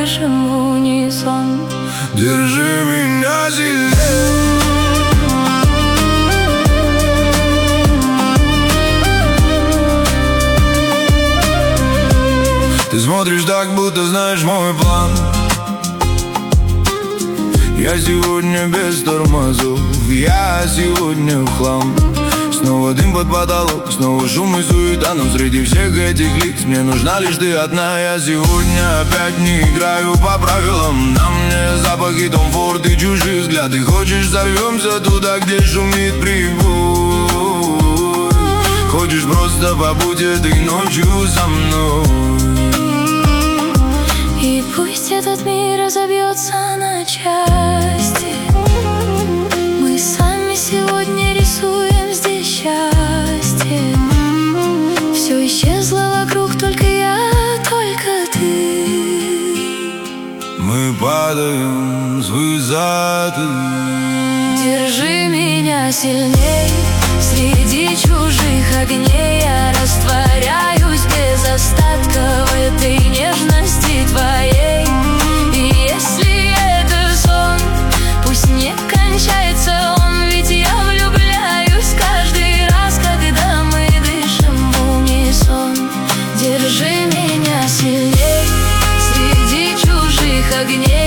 дышим в унисон. Держи меня сильнее. Ты смотришь так, будто знаешь мой план. Я сегодня без тормозов, я сегодня в хлам. Снова дым под потолок, снова шум и суета, но среди всех этих лиц мне нужна лишь ты одна. Я сегодня опять не играю по правилам. На мне запахи Том Форд и чужие взгляды. Хочешь, сорвемся туда, где шумит прибой? Хочешь, просто побудь этой ночью со мной? И пусть этот мир разобьется на части, мы сами сегодня рисуем здесь счастье. Все исчезло вокруг, только я, только ты. Мы падаем с высоты. Держи меня сильней. Среди чужих огней я растворяюсь без остатка в этой нежности твоей. И если это сон, пусть не кончается он, ведь я влюбляюсь каждый раз, когда мы дышим в унисон. Держи меня сильней. Среди чужих огней